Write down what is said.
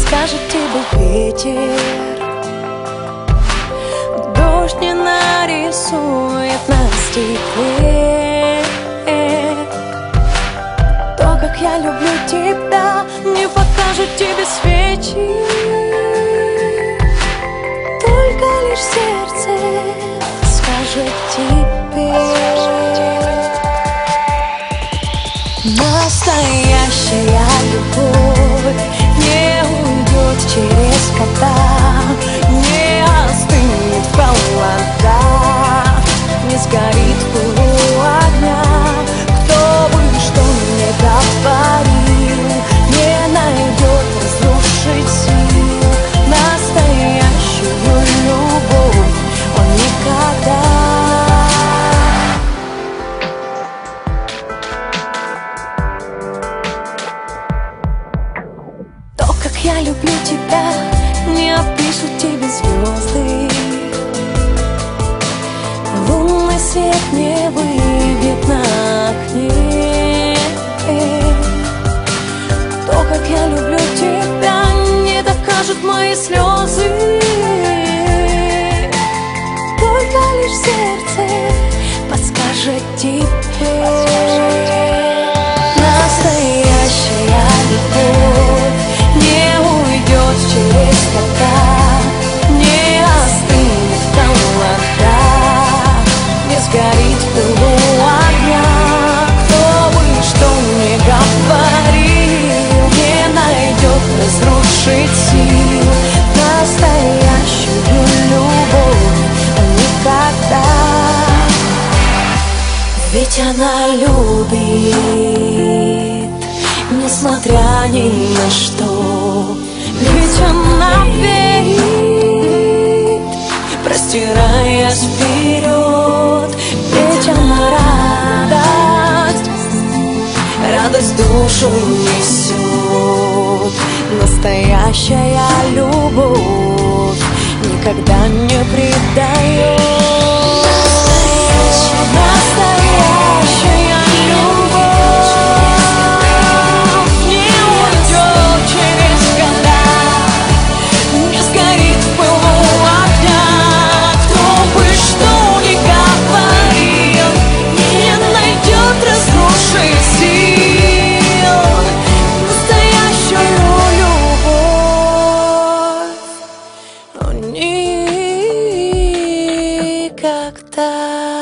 подскажет тебе ветер. Дождь не нарисует на стекле то, как я люблю тебя, не покажут тебе свечи. Только лишь сердце скажет тебе. Настоящая любовь не уйдет через года, не остынет в холодах, не сгорит в пылу огня. Кто бы что ни говорил, не найдет разрушить сил настоящую любовь он никогда. То, как я люблю тебя, не опишут тебе звезды. Лунный свет не выбьет на окне. То, как я люблю тебя, не докажут мои слезы. Только лишь сердце подскажет тебе. Настоящая любовь не уйдет через года, не остынет в холодах, не сгорит в пылу огня. Кто бы что ни говорил, не найдет разрушить сил настоящую любовь никогда. Ведь она любит, несмотря ни на что. Ведь она верит, простираясь вперед. Ведь она радость душу несет. Настоящая любовь никогда не предает. Настоящая любовь не уйдет через года, не сгорит в пылу огня. Кто бы что ни говорил, не найдет разрушить сил настоящую любовь. Никогда.